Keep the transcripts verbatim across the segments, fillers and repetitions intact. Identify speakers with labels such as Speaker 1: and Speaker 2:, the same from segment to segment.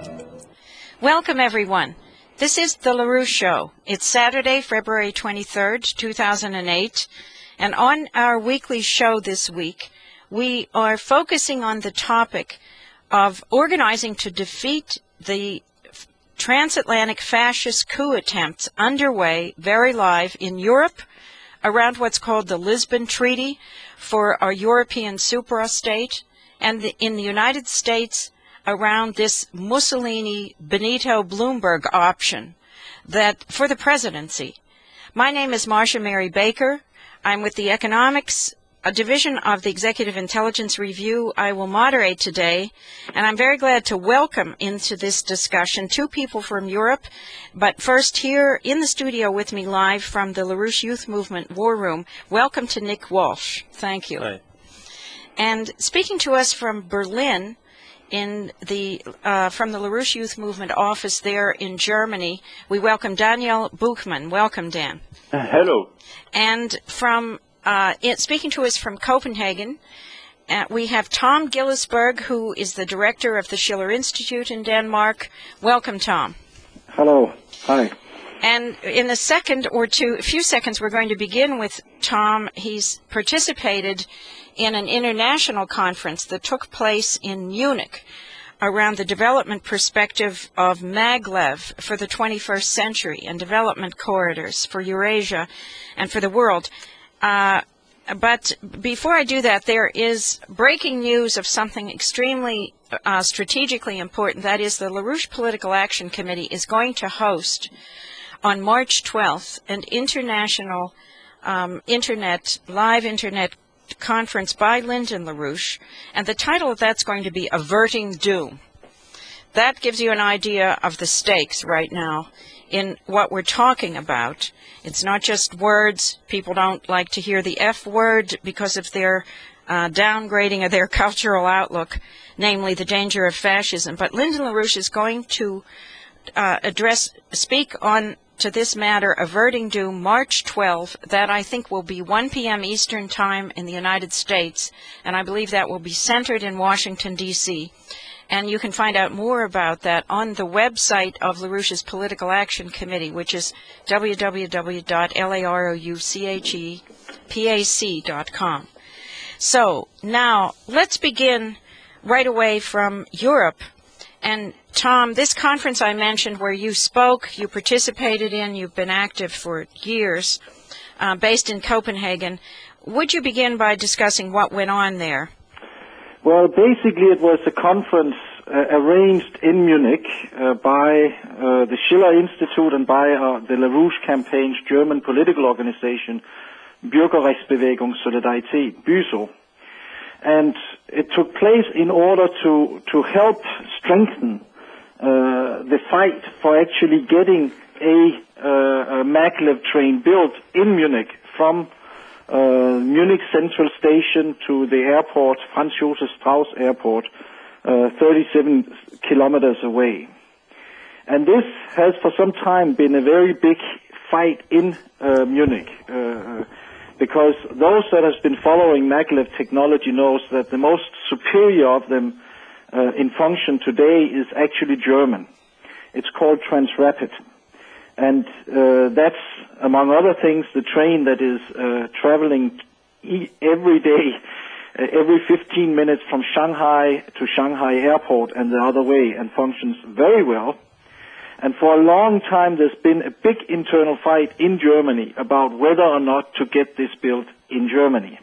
Speaker 1: Welcome, everyone. This is The LaRouche Show. It's Saturday, February twenty-third, two thousand eight, and on our weekly show this week, we are focusing on the topic of organizing to defeat the transatlantic fascist coup attempts underway, very live in Europe, around what's called the Lisbon Treaty for our European superstate, and the, in the United States around this Mussolini-Benito Bloomberg option that for the presidency. My name is Marcia Mary Baker. I'm with the Economics a division of the Executive Intelligence Review. I will moderate today, and I'm very glad to welcome into this discussion two people from Europe. But first, here in the studio with me live from the LaRouche Youth Movement War Room, welcome to Nick Walsh. Thank you.
Speaker 2: Hi.
Speaker 1: And speaking to us from Berlin, in the uh, from the LaRouche Youth Movement office there in Germany, we welcome Daniel Buchmann. Welcome, Dan.
Speaker 2: Uh, hello.
Speaker 1: And from uh, it, speaking to us from Copenhagen, uh, we have Tom Gillisberg, who is the director of the Schiller Institute in Denmark. Welcome, Tom.
Speaker 3: Hello. Hi.
Speaker 1: And in a second or two, a few seconds, we're going to begin with Tom. He's participated in an international conference that took place in Munich around the development perspective of maglev for the twenty-first century and development corridors for Eurasia and for the world. Uh, but before I do that, there is breaking news of something extremely uh, strategically important. That is, the LaRouche Political Action Committee is going to host on March twelfth an international um, internet, live internet conference by Lyndon LaRouche, and the title of that's going to be Averting Doom. That gives you an idea of the stakes right now in what we're talking about. It's not just words. People don't like to hear the F word because of their uh, downgrading of their cultural outlook, namely the danger of fascism. But Lyndon LaRouche is going to uh, address, speak on to this matter, Averting Doom, March twelfth. That, I think, will be one p m Eastern Time in the United States, and I believe that will be centered in Washington, D C And you can find out more about that on the website of LaRouche's Political Action Committee, which is w w w dot larouchepac dot com. So, now, let's begin right away from Europe. And Tom, this conference I mentioned where you spoke, you participated in, you've been active for years, uh, based in Copenhagen. Would you begin by discussing what went on there?
Speaker 3: Well, basically it was a conference uh, arranged in Munich uh, by uh, the Schiller Institute and by uh, the LaRouche campaign's German political organization, Bürgerrechtsbewegung Solidarität, BÜSO. And it took place in order to, to help strengthen uh, the fight for actually getting a, uh, a maglev train built in Munich from uh, Munich Central Station to the airport, Franz Josef Strauss Airport, uh, thirty-seven kilometers away. And this has for some time been a very big fight in uh, Munich. Uh, Because those that have been following maglev technology knows that the most superior of them uh, in function today is actually German. It's called Transrapid. And uh, that's, among other things, the train that is uh, traveling e every day, uh, every fifteen minutes from Shanghai to Shanghai Airport and the other way, and functions very well. And for a long time, there's been a big internal fight in Germany about whether or not to get this built in Germany.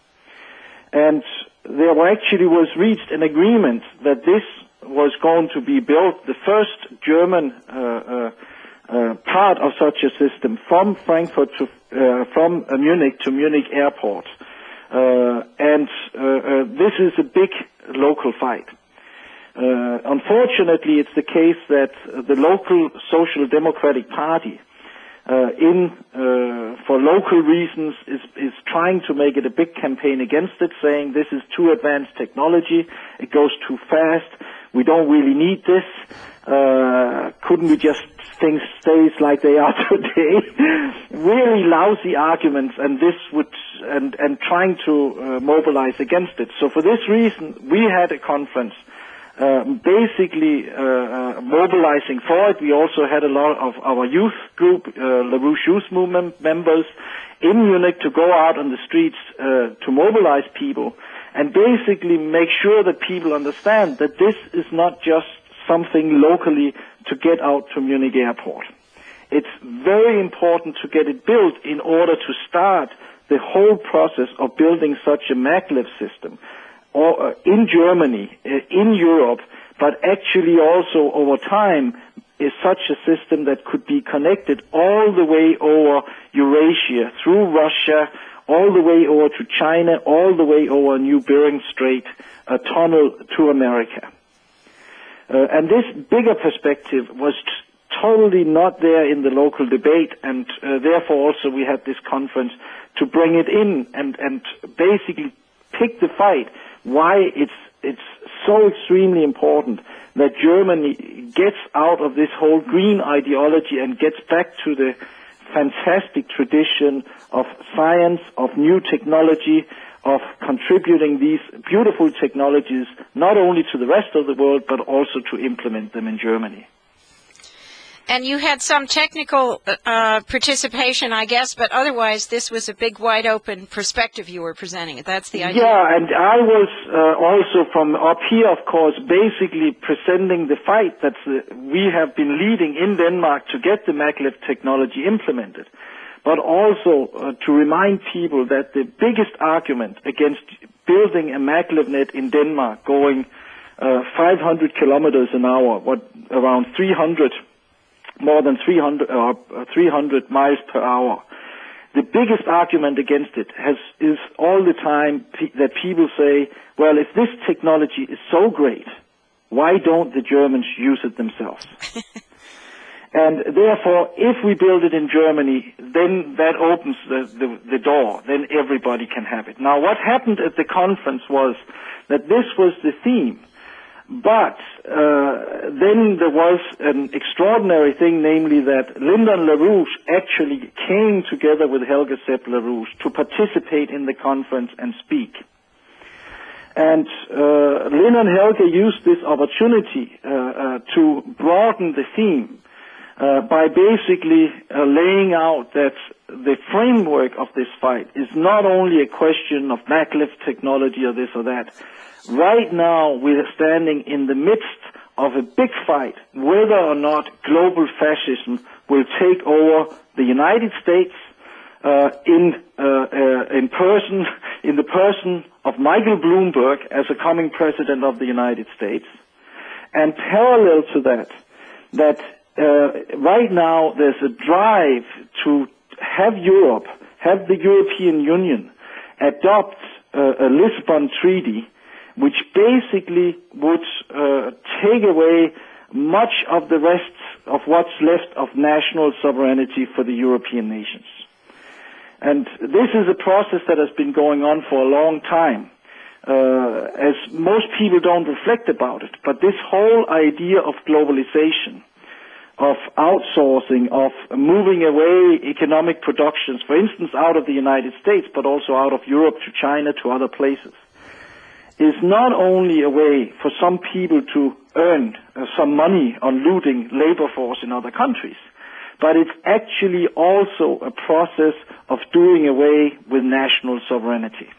Speaker 3: And there actually was reached an agreement that this was going to be built, the first German uh, uh, uh, part of such a system from Frankfurt to, uh, from uh, Munich to Munich Airport. Uh, and uh, uh, this is a big local fight. Uh, unfortunately, it's the case that uh, the local Social Democratic Party, uh, in uh, for local reasons, is is trying to make it a big campaign against it, saying this is too advanced technology, it goes too fast, we don't really need this. Uh, couldn't we just things stays like they are today? Really lousy arguments, and this would and and trying to uh, mobilize against it. So for this reason, we had a conference uh, basically uh, uh, mobilizing for it. We also had a lot of our youth group, uh, LaRouche Youth Movement members in Munich to go out on the streets uh, to mobilize people and basically make sure that people understand that this is not just something locally to get out to Munich Airport. It's very important to get it built in order to start the whole process of building such a maglev system or, uh, in Germany, uh, in Europe, but actually also over time is such a system that could be connected all the way over Eurasia, through Russia, all the way over to China, all the way over New Bering Strait, a tunnel to America. Uh, and this bigger perspective was t- totally not there in the local debate, and uh, therefore also we had this conference to bring it in and, and basically pick the fight why it's it's so extremely important that Germany gets out of this whole green ideology and gets back to the fantastic tradition of science, of new technology, of contributing these beautiful technologies not only to the rest of the world but also to implement them in Germany.
Speaker 1: And you had some technical uh, participation, I guess, but otherwise this was a big, wide-open perspective you were presenting. That's the idea.
Speaker 3: Yeah, and I was uh, also from up here, of course, basically presenting the fight that uh, we have been leading in Denmark to get the maglev technology implemented, but also uh, to remind people that the biggest argument against building a maglev net in Denmark going uh, five hundred kilometers an hour, what around three hundred more than three hundred, uh, three hundred miles per hour. The biggest argument against it has, is all the time pe- that people say, well, if this technology is so great, why don't the Germans use it themselves? And therefore, if we build it in Germany, then that opens the, the, the door. Then everybody can have it. Now, what happened at the conference was that this was the theme. But uh, then there was an extraordinary thing, namely that Lyndon LaRouche actually came together with Helga Sepp LaRouche to participate in the conference and speak. And uh, Lynn and Helga used this opportunity uh, uh, to broaden the theme uh, by basically uh, laying out that the framework of this fight is not only a question of maglev technology or this or that. Right now, we are standing in the midst of a big fight whether or not global fascism will take over the United States uh, in uh, uh, in person, in the person of Michael Bloomberg as a coming president of the United States, and parallel to that, that uh, right now there's a drive to have Europe, have the European Union adopt uh, a Lisbon Treaty, which basically would uh, take away much of the rest of what's left of national sovereignty for the European nations. And this is a process that has been going on for a long time, uh, as most people don't reflect about it. But this whole idea of globalization, of outsourcing, of moving away economic productions, for instance, out of the United States, but also out of Europe to China, to other places, is not only a way for some people to earn uh, some money on looting labor force in other countries, but it's actually also a process of doing away with national sovereignty.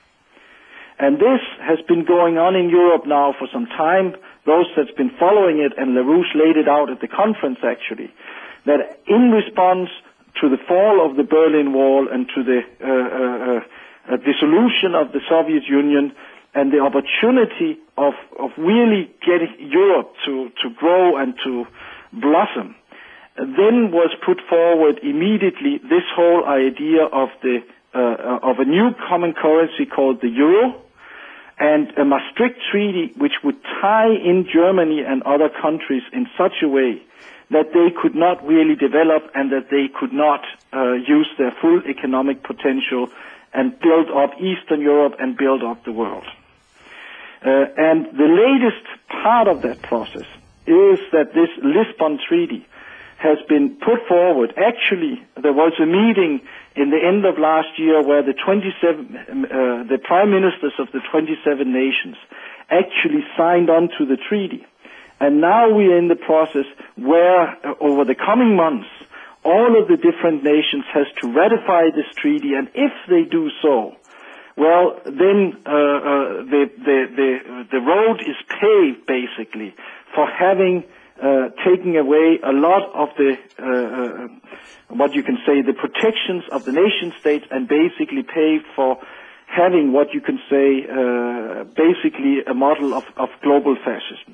Speaker 3: And this has been going on in Europe now for some time. Those that's been following it, and LaRouche laid it out at the conference actually, that in response to the fall of the Berlin Wall and to the uh, uh, uh, dissolution of the Soviet Union, and the opportunity of, of really getting Europe to, to grow and to blossom, then was put forward immediately this whole idea of the uh, of a new common currency called the euro, and a Maastricht Treaty which would tie in Germany and other countries in such a way that they could not really develop and that they could not uh, use their full economic potential and build up Eastern Europe and build up the world. Uh, and the latest part of that process is that this Lisbon Treaty has been put forward. Actually, there was a meeting in the end of last year where the twenty-seven, uh, the prime ministers of the twenty-seven nations actually signed on to the treaty. And now we are in the process where, uh, over the coming months, all of the different nations has to ratify this treaty, and if they do so, well, then uh, uh, the, the, the, the road is paved, basically, for having uh, taken away a lot of the, uh, uh, what you can say, the protections of the nation states, and basically paved for having what you can say, uh, basically a model of, of global fascism.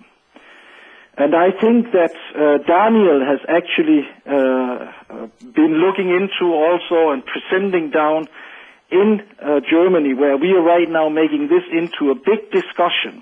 Speaker 3: And I think that uh, Daniel has actually uh, been looking into also and presenting down in uh, Germany, where we are right now making this into a big discussion,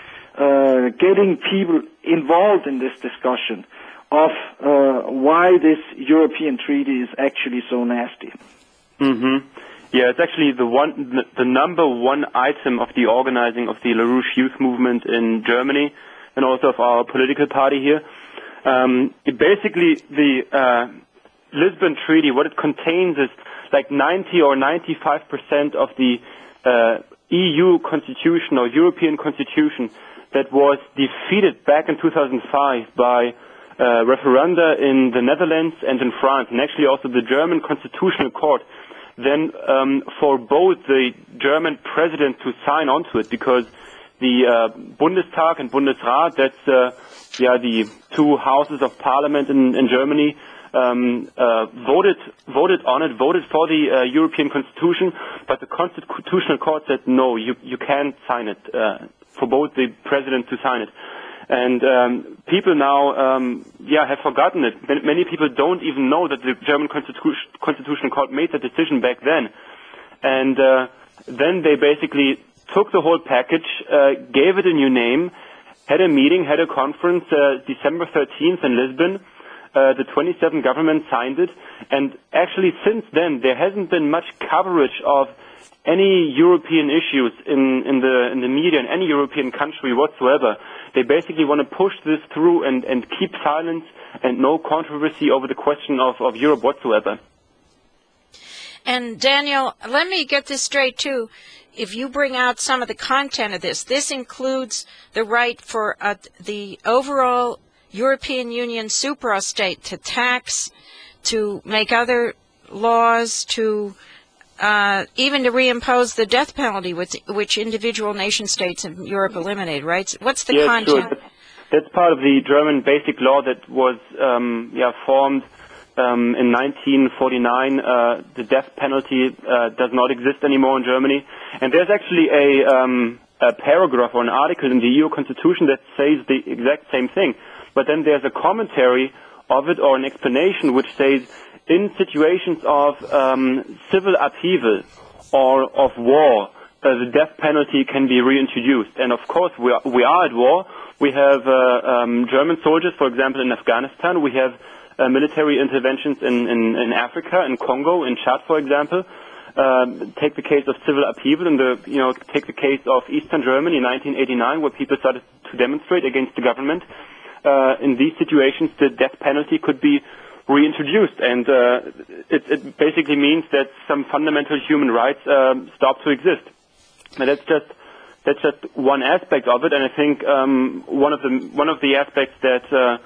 Speaker 3: uh, getting people involved in this discussion of uh, why this European treaty is actually so nasty.
Speaker 2: Mm-hmm. Yeah, it's actually the one, the number one item of the organizing of the LaRouche youth movement in Germany, and also of our political party here. Um, it basically, the uh, Lisbon Treaty, what it contains is like ninety or ninety-five percent of the uh, E U constitution or European constitution that was defeated back in two thousand five by uh, referenda in the Netherlands and in France, and actually also the German Constitutional Court then um, forbade the German president to sign onto it, because the uh, Bundestag and Bundesrat, that's uh, yeah the two houses of parliament in, in Germany, um, uh, voted voted on it, voted for the uh, European Constitution, but the Constitutional Court said no, you you can't sign it, uh, forbade the president to sign it, and um, people now um, yeah have forgotten it. Many people don't even know that the German Constitu- Constitutional Court made that decision back then, and uh, then they basically took the whole package, uh, gave it a new name, had a meeting, had a conference, uh, December thirteenth in Lisbon. Uh, the twenty-seven government signed it, and actually since then there hasn't been much coverage of any European issues in, in the in the media in any European country whatsoever. They basically want to push this through and, and keep silence and no controversy over the question of, of Europe whatsoever.
Speaker 1: And Daniel, let me get this straight too. If you bring out some of the content of this, this includes the right for uh, the overall European Union suprastate to tax, to make other laws, to uh, even to reimpose the death penalty, which, which individual nation states in Europe eliminated, right? What's the
Speaker 2: yes,
Speaker 1: content?
Speaker 2: Sure. That's part of the German basic law that was um, yeah, formed Um, in nineteen forty-nine. Uh, the death penalty uh, does not exist anymore in Germany, and there's actually a, um, a paragraph or an article in the E U Constitution that says the exact same thing. But then there's a commentary of it or an explanation which says, in situations of um, civil upheaval or of war, uh, the death penalty can be reintroduced. And of course, we are, we are at war. We have uh, um, German soldiers, for example, in Afghanistan. We have Uh, military interventions in, in, in Africa, in Congo, in Chad, for example. Um, take the case of civil upheaval, and the you know take the case of Eastern Germany in nineteen eighty-nine, where people started to demonstrate against the government. Uh, in these situations, the death penalty could be reintroduced, and uh, it, it basically means that some fundamental human rights um, stop to exist. Now, that's just that's just one aspect of it, and I think um, one of the one of the aspects that uh,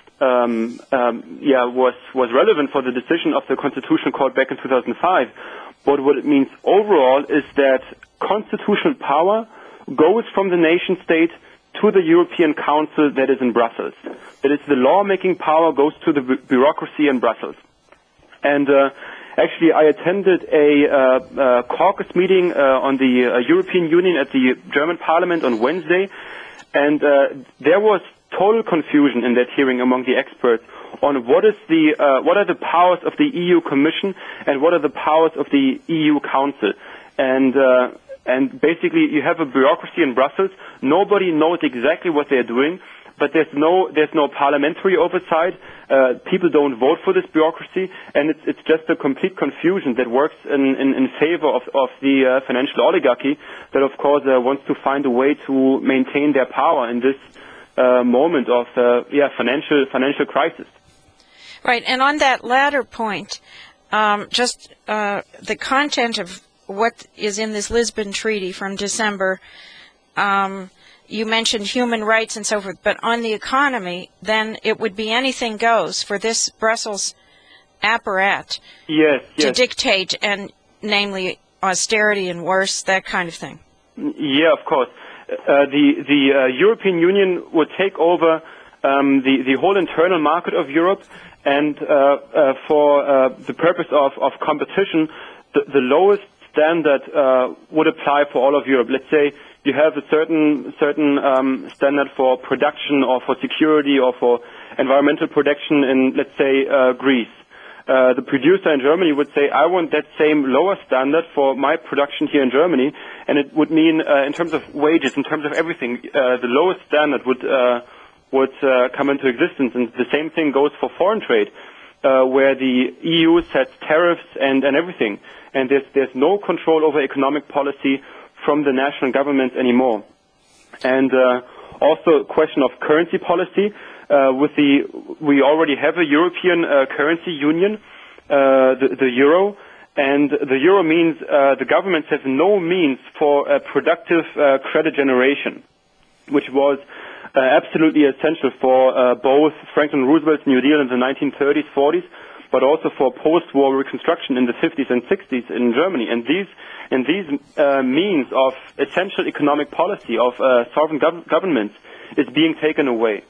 Speaker 2: Um, um, yeah, was was relevant for the decision of the Constitutional Court back in two thousand five. But what it means overall is that constitutional power goes from the nation state to the European Council that is in Brussels. That is, the lawmaking power goes to the bu- bureaucracy in Brussels. And uh, actually, I attended a uh, uh, caucus meeting uh, on the uh, European Union at the German Parliament on Wednesday, and uh, there was total confusion in that hearing among the experts on what is the uh, what are the powers of the E U Commission and what are the powers of the E U Council, and uh, and basically you have a bureaucracy in Brussels. Nobody knows exactly what they're doing, but there's no there's no parliamentary oversight. Uh, people don't vote for this bureaucracy, and it's it's just a complete confusion that works in in, in favor of of the uh, financial oligarchy that of course uh, wants to find a way to maintain their power in this Uh, moment of uh, yeah financial financial crisis.
Speaker 1: Right, and on that latter point, um, just uh, the content of what is in this Lisbon Treaty from December, um, you mentioned human rights and so forth, but on the economy, then it would be anything goes for this Brussels apparat
Speaker 2: yes,
Speaker 1: to
Speaker 2: yes.
Speaker 1: dictate, and namely austerity and worse, that kind of thing.
Speaker 2: Yeah, of course. Uh, the the uh, European Union would take over um, the the whole internal market of Europe, and uh, uh, for uh, the purpose of, of competition, the, the lowest standard uh, would apply for all of Europe. Let's say you have a certain certain um, standard for production or for security or for environmental protection in, let's say, uh, Greece. Uh, the producer in Germany would say, I want that same lower standard for my production here in Germany, and it would mean, uh, in terms of wages, in terms of everything, uh, the lowest standard would uh, would uh, come into existence. And the same thing goes for foreign trade, uh, where the E U sets tariffs and, and everything, and there's there's no control over economic policy from the national governments anymore. And uh, also a question of currency policy. Uh, with the, we already have a European uh, currency union, uh, the, the euro, and the euro means uh, the governments have no means for a productive uh, credit generation, which was uh, absolutely essential for uh, both Franklin Roosevelt's New Deal in the nineteen thirties, forties, but also for post-war reconstruction in the fifties and sixties in Germany. And these, and these uh, means of essential economic policy of uh, sovereign gov- governments is being taken away.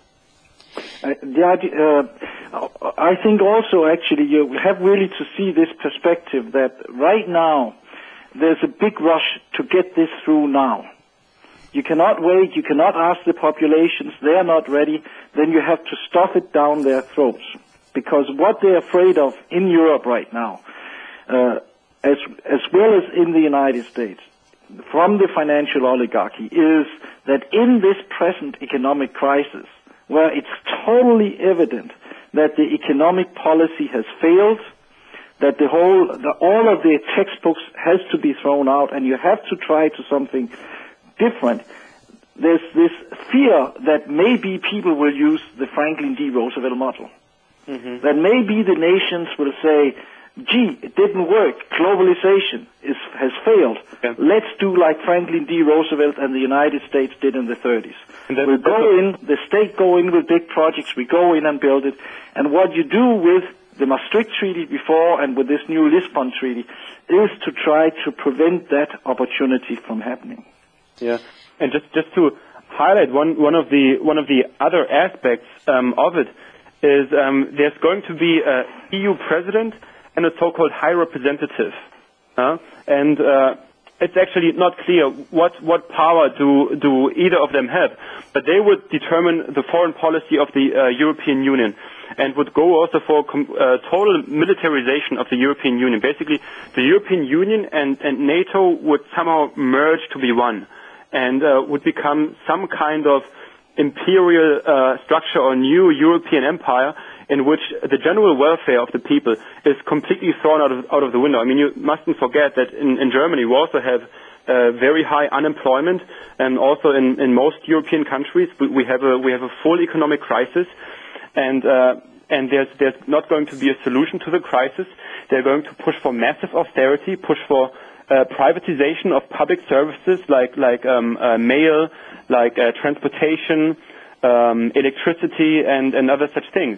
Speaker 3: Uh, the idea, uh, I think also actually you have really to see this perspective that right now there's a big rush to get this through now. You cannot wait, you cannot ask the populations, they're not ready, then you have to stuff it down their throats. Because what they're afraid of in Europe right now, uh, as, as well as in the United States, from the financial oligarchy, is that in this present economic crisis, where it's totally evident that the economic policy has failed, that the whole, the, all of the textbooks has to be thrown out, and you have to try to something different. There's this fear that maybe people will use the Franklin D. Roosevelt model. Mm-hmm. That maybe the nations will say, gee, it didn't work. Globalization is, has failed. Yeah. Let's do like Franklin D. Roosevelt and the United States did in the thirties. We'll go in, the state go in with big projects, we go in and build it. And what you do with the Maastricht Treaty before and with this new Lisbon Treaty is to try to prevent that opportunity from happening.
Speaker 2: Yeah, and just, just to highlight one, one of the, one of the other aspects um, of it is um, there's going to be an E U president and a so-called high representative. Uh, and uh, it's actually not clear what, what power do, do either of them have, but they would determine the foreign policy of the uh, European Union and would go also for com- uh, total militarization of the European Union. Basically, the European Union and, and NATO would somehow merge to be one and uh, would become some kind of imperial uh, structure or new European empire in which the general welfare of the people is completely thrown out of, out of the window. I mean, you mustn't forget that in, in Germany we also have uh, very high unemployment, and also in, in most European countries we, we have a we have a full economic crisis, and uh, and there's there's not going to be a solution to the crisis. They're going to push for massive austerity, push for uh, privatization of public services like like um, uh, mail, like uh, transportation, um, electricity, and, and other such things.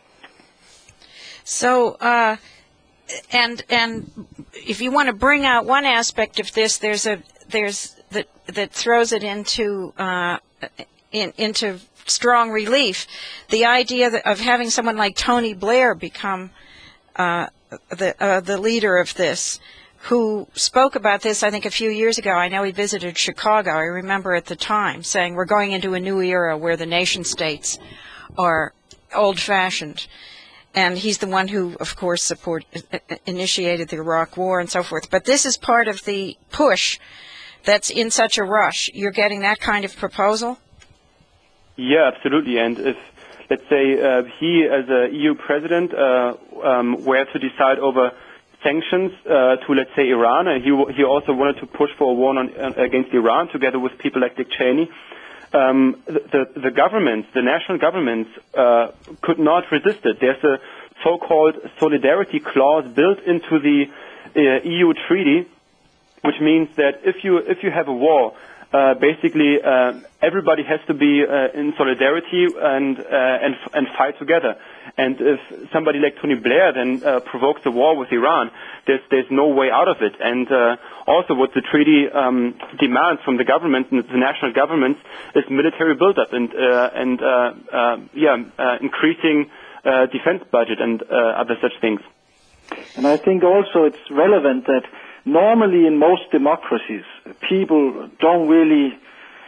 Speaker 1: So, uh, and and if you want to bring out one aspect of this, there's a there's that that throws it into uh, in, into strong relief. The idea that, of having someone like Tony Blair become uh, the uh, the leader of this, who spoke about this, I think, a few years ago. I know he visited Chicago. I remember at the time saying we're going into a new era where the nation states are old-fashioned. And he's the one who, of course, support, initiated the Iraq War and so forth. But this is part of the push that's in such a rush. You're getting that kind of proposal?
Speaker 2: Yeah, absolutely. And if, let's say, uh, he, as a E U president, uh, um, were to decide over sanctions uh, to, let's say, Iran, and he, he also wanted to push for a war on, uh, against Iran, together with people like Dick Cheney, Um, the, the governments, the national governments, uh, could not resist it. There's a so-called solidarity clause built into the uh, E U treaty, which means that if you if you have a war uh, basically uh, everybody has to be uh, in solidarity and uh, and and fight together. And if somebody like Tony Blair then uh, provokes a war with Iran, there's there's no way out of it. And uh, also, what the treaty um, demands from the government and the national governments is military buildup and uh, and uh, uh, yeah, uh, increasing uh, defense budget and uh, other such things.
Speaker 3: And I think also it's relevant that normally in most democracies, people don't really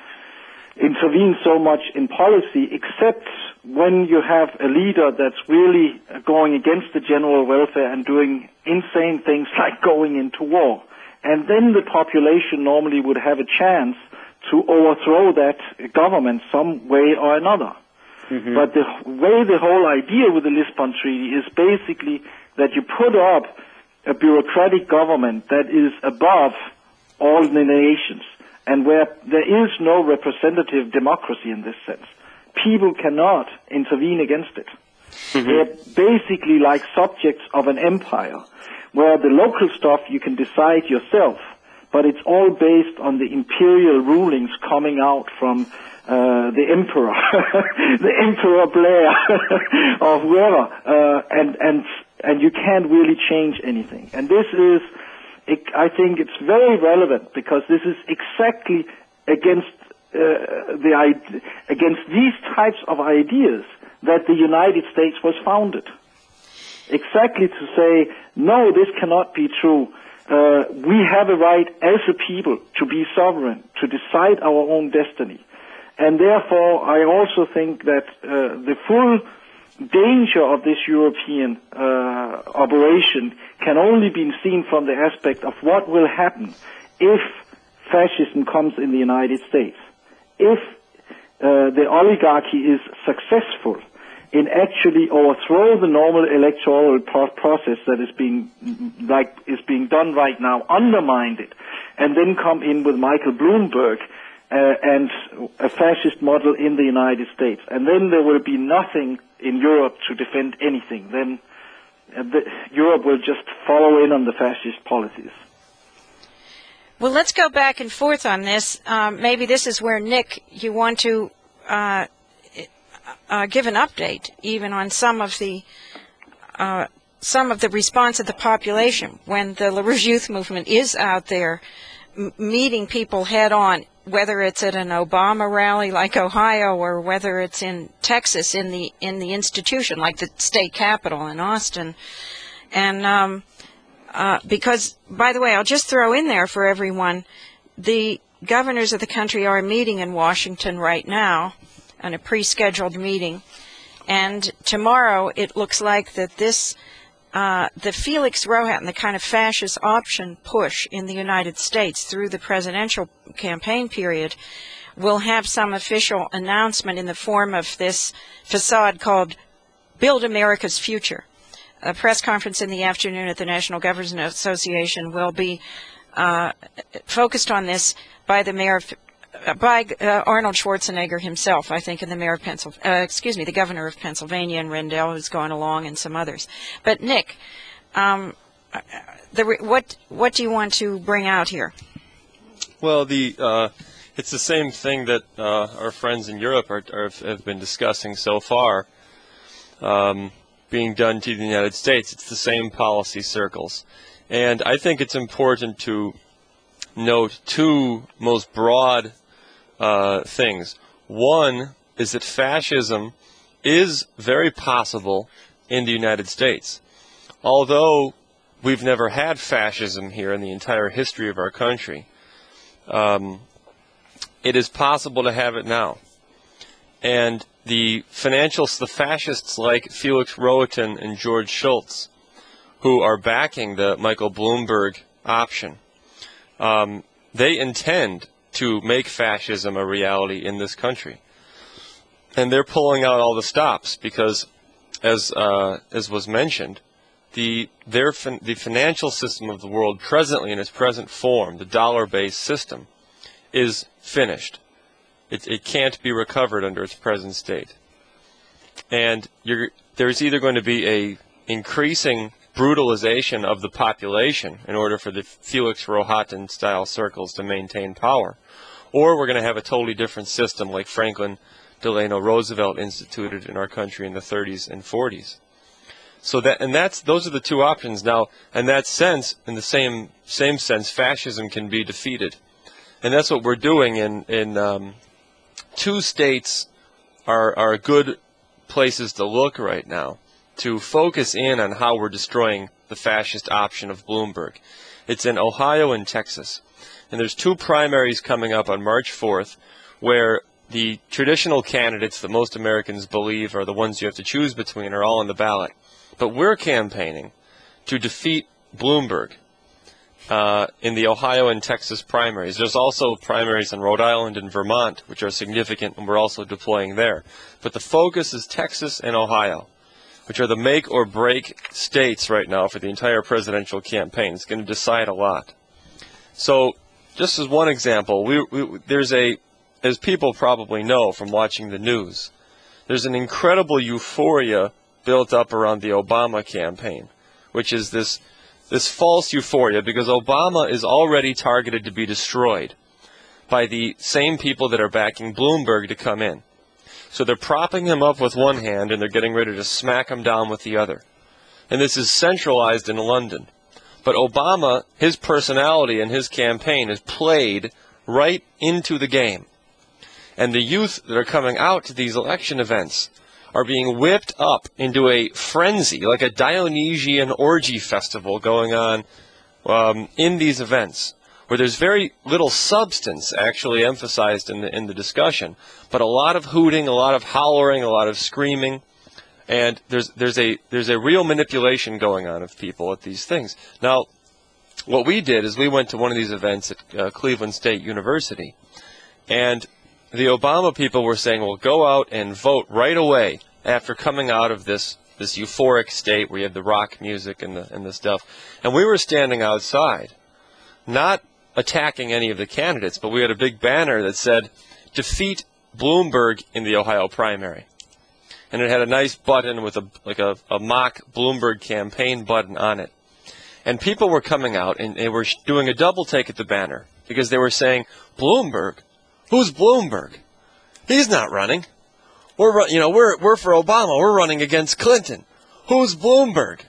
Speaker 3: intervene so much in policy, except when you have a leader that's really going against the general welfare and doing insane things like going into war. And then the population normally would have a chance to overthrow that government some way or another. Mm-hmm. But the way the whole idea with the Lisbon Treaty is basically that you put up a bureaucratic government that is above all the nations, and where there is no representative democracy in this sense. People cannot intervene against it. Mm-hmm. They're basically like subjects of an empire, where the local stuff you can decide yourself, but it's all based on the imperial rulings coming out from uh, the emperor, the Emperor Blair, or whoever, uh, and and and you can't really change anything. And this is, it, I think, it's very relevant because this is exactly against uh, the against these types of ideas that the United States was founded. Exactly to say, no, this cannot be true. Uh, we have a right as a people to be sovereign, to decide our own destiny. And therefore, I also think that uh, the full danger of this European uh, operation can only be seen from the aspect of what will happen if fascism comes in the United States. If uh, the oligarchy is successful in actually overthrow the normal electoral pro- process that is being like is being done right now, undermine it, and then come in with Michael Bloomberg uh, and a fascist model in the United States, and then there will be nothing in Europe to defend anything. Then uh, the, Europe will just follow in on the fascist policies.
Speaker 1: Well, let's go back and forth on this. Um, maybe this is where, Nick, you want to uh, uh, give an update, even on some of the uh, some of the response of the population when the LaRouche Youth Movement is out there m- meeting people head on, whether it's at an Obama rally like Ohio or whether it's in Texas in the in the institution like the state capitol in Austin, and. Um, Uh, because, by the way, I'll just throw in there for everyone, the governors of the country are meeting in Washington right now on a pre-scheduled meeting. And tomorrow it looks like that this, uh, the Felix Rohatyn, the kind of fascist option push in the United States through the presidential campaign period, will have some official announcement in the form of this facade called Build America's Future. A press conference in the afternoon at the National Governors Association will be uh, focused on this by the mayor, of, uh, by uh, Arnold Schwarzenegger himself, I think, and the mayor of Pennsylvania, uh, excuse me, the governor of Pennsylvania, and Rendell, who's going along, and some others. But Nick, um, the, what what do you want to bring out here?
Speaker 4: Well, the uh, it's the same thing that uh, our friends in Europe are, are, have been discussing so far. Um, being done to the United States. It's the same policy circles. And I think it's important to note two most broad uh, things. One is that fascism is very possible in the United States. Although we've never had fascism here in the entire history of our country, um, it is possible to have it now. And the financials, the fascists like Felix Rohatyn and George Shultz, who are backing the Michael Bloomberg option, um, they intend to make fascism a reality in this country. And they're pulling out all the stops because, as uh, as was mentioned, the their fin- the financial system of the world presently in its present form, the dollar-based system, is finished. It, it can't be recovered under its present state. And you're, there's either going to be a increasing brutalization of the population in order for the Felix Rohatyn-style circles to maintain power, or we're going to have a totally different system like Franklin Delano Roosevelt instituted in our country in the thirties and forties. So that, and that's, those are the two options. Now, in that sense, in the same same sense, fascism can be defeated, and that's what we're doing. In in um, two states are are good places to look right now to focus in on how we're destroying the fascist option of Bloomberg. It's in Ohio and Texas, and there's two primaries coming up on March fourth, where the traditional candidates that most Americans believe are the ones you have to choose between are all on the ballot. But we're campaigning to defeat Bloomberg uh, in the Ohio and Texas primaries. There's also primaries in Rhode Island and Vermont, which are significant, and we're also deploying there. But the focus is Texas and Ohio, which are the make-or-break states right now for the entire presidential campaign. It's going to decide a lot. So, just as one example, we, we, there's a, as people probably know from watching the news, there's an incredible euphoria built up around the Obama campaign, which is this this false euphoria because Obama is already targeted to be destroyed by the same people that are backing Bloomberg to come in. So they're propping him up with one hand and they're getting ready to smack him down with the other. And this is centralized in London. But Obama, his personality and his campaign is played right into the game. And the youth that are coming out to these election events are being whipped up into a frenzy, like a Dionysian orgy festival going on um, in these events, where there's very little substance actually emphasized in the, in the discussion, but a lot of hooting, a lot of hollering, a lot of screaming, and there's, there's, a, there's a real manipulation going on of people at these things. Now, what we did is we went to one of these events at uh, Cleveland State University, and the Obama people were saying, well, go out and vote right away after coming out of this this euphoric state where you have the rock music and the, and the stuff. And we were standing outside, not attacking any of the candidates, but we had a big banner that said, defeat Bloomberg in the Ohio primary. And it had a nice button with a like a, a mock Bloomberg campaign button on it. And people were coming out and they were doing a double take at the banner because they were saying, Bloomberg? Who's Bloomberg? He's not running. We're, you know, we're we're for Obama. We're running against Clinton. Who's Bloomberg?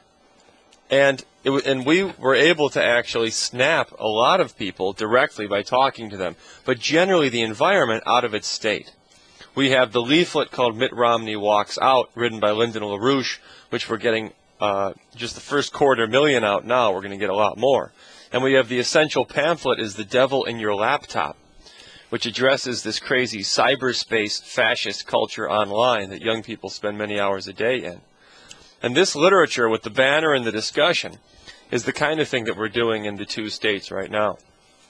Speaker 4: And it, and we were able to actually snap a lot of people directly by talking to them. But generally, the environment out of its state. We have the leaflet called Mitt Romney Walks Out, written by Lyndon LaRouche, which we're getting uh, just the first quarter million out now. We're going to get a lot more. And we have the essential pamphlet is The Devil in Your Laptop, which addresses this crazy cyberspace fascist culture online that young people spend many hours a day in. And this literature with the banner and the discussion is the kind of thing that we're doing in the two states right now.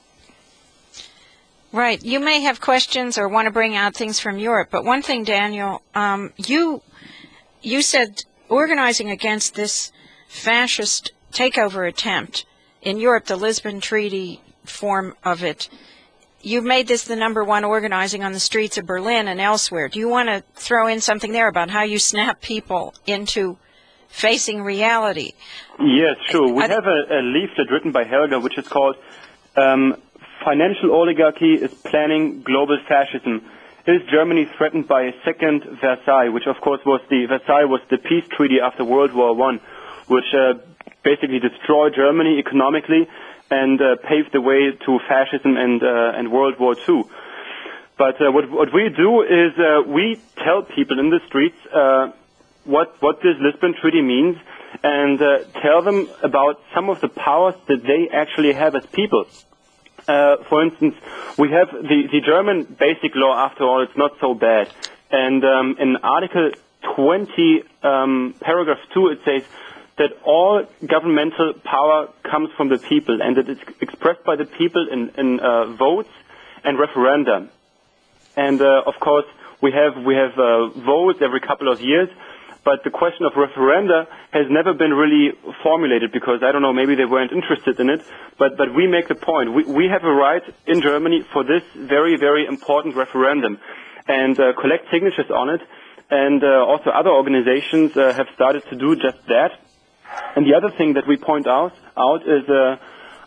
Speaker 1: Right. You may have questions or want to bring out things from Europe, but one thing, Daniel, um, you you said organizing against this fascist takeover attempt in Europe, the Lisbon Treaty form of it, you've made this the number one organizing on the streets of Berlin and elsewhere. Do you want to throw in something there about how you snap people into facing reality?
Speaker 2: Yes, sure. We have a, a leaflet written by Helga, which is called um, Financial Oligarchy is Planning Global Fascism. Is Germany threatened by a second Versailles, which of course was the, Versailles was the peace treaty after World War One, which uh, basically destroyed Germany economically and uh, paved the way to fascism and uh, and World War Two. But uh, what what we do is uh, we tell people in the streets uh, what what this Lisbon Treaty means, and uh, tell them about some of the powers that they actually have as people. Uh, for instance, we have the the German Basic Law. After all, it's not so bad. And um, in Article twenty, um, paragraph two, it says that all governmental power comes from the people, and that it's expressed by the people in, in uh, votes and referenda. And uh, of course, we have we have uh, votes every couple of years, but the question of referenda has never been really formulated because I don't know, maybe they weren't interested in it. But but we make the point. We we have a right in Germany for this very very important referendum, and uh, collect signatures on it. And uh, also other organizations uh, have started to do just that. And the other thing that we point out, out is uh,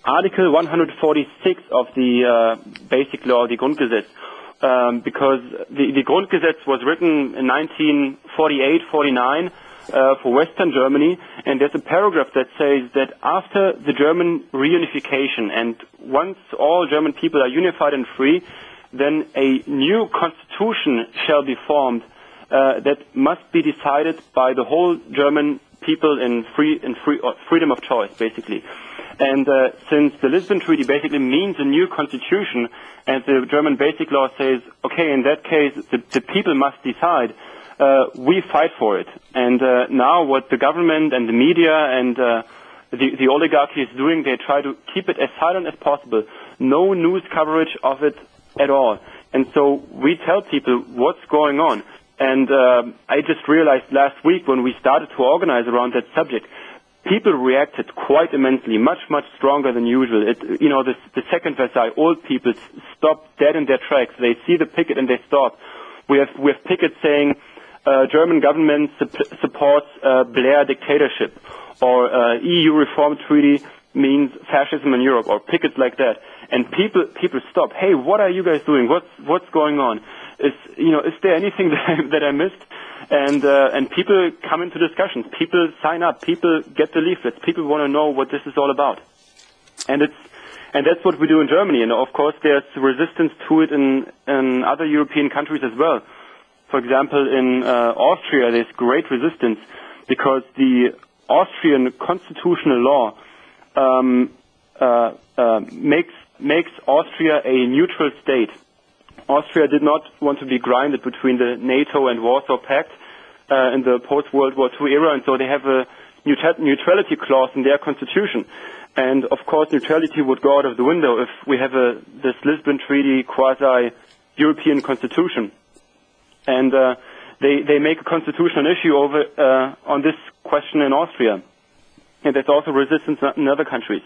Speaker 2: Article one hundred forty-six of the uh, Basic Law, the Grundgesetz, um, because the, the Grundgesetz was written in nineteen forty-eight forty-nine uh, for Western Germany, and there's a paragraph that says that after the German reunification, and once all German people are unified and free, then a new constitution shall be formed uh, that must be decided by the whole German people in free in free uh, freedom of choice, basically. And uh, since the Lisbon Treaty basically means a new constitution, and the German Basic Law says, okay, in that case, the, the people must decide, uh, we fight for it. And uh, now what the government and the media and uh, the, the oligarchy is doing, they try to keep it as silent as possible. No news coverage of it at all. And so we tell people what's going on. And uh, I just realized last week when we started to organize around that subject, people reacted quite immensely, much, much stronger than usual. It, you know, the, the second Versailles, old people stopped dead in their tracks. They see the picket and they stop. We have, we have pickets saying uh, German government su- supports uh, Blair dictatorship, or uh, E U reform treaty means fascism in Europe, or pickets like that. And people, people stop. Hey, what are you guys doing? What's, what's going on? Is, you know, is there anything that I, that I missed? And uh, and people come into discussions. People sign up. People get the leaflets. People want to know what this is all about. And it's and that's what we do in Germany. And of course, there's resistance to it in in other European countries as well. For example, in uh, Austria, there's great resistance because the Austrian constitutional law um, uh, uh, makes makes Austria a neutral state. Austria did not want to be grinded between the NATO and Warsaw Pact uh, in the post-World War Two era, and so they have a neutrality clause in their constitution. And of course, neutrality would go out of the window if we have a, this Lisbon Treaty quasi-European constitution. And uh, they, they make a constitutional issue over uh, on this question in Austria. And there's also resistance in other countries.